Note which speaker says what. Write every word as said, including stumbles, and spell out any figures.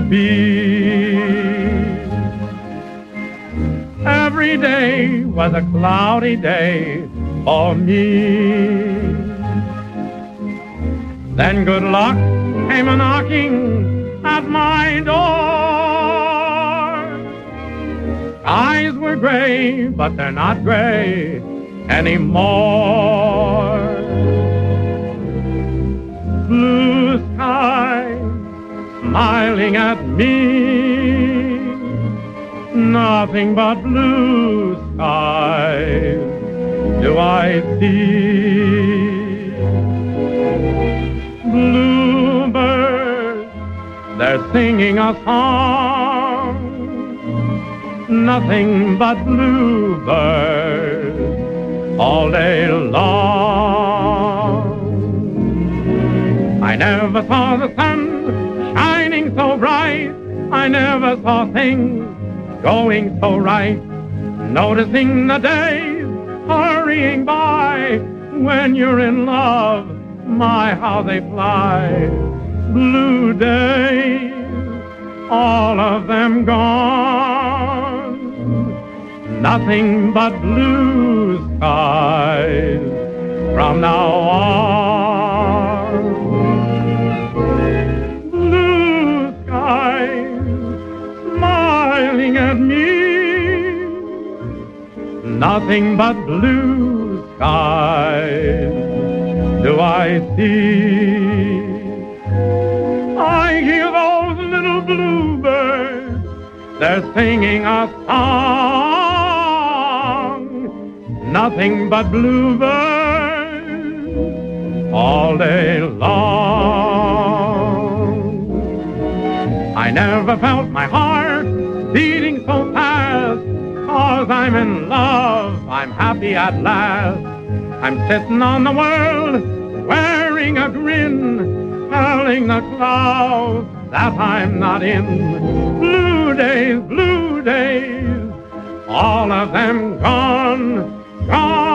Speaker 1: could be. Every day was a cloudy day for me. Then good luck came a knocking at my door. Eyes were gray, but they're not gray anymore. Blue sky smiling at me, nothing but blue skies do I see. Bluebirds, they're singing a song, nothing but bluebirds all day long. I never saw the sun shining so bright, I never saw things going so right, noticing the days hurrying by. When you're in love, my, how they fly. Blue days, all of them gone, nothing but blue skies from now on. Blue skies smiling at me, nothing but blue skies do I see. I hear those little bluebirds, they're singing a song, nothing but bluebirds all day long. I never felt my heart beating so fast, 'cause I'm in love, I'm happy at last. I'm sitting on the world, wearing a grin, telling the clouds that I'm not in. Blue days, blue days, all of them gone, gone.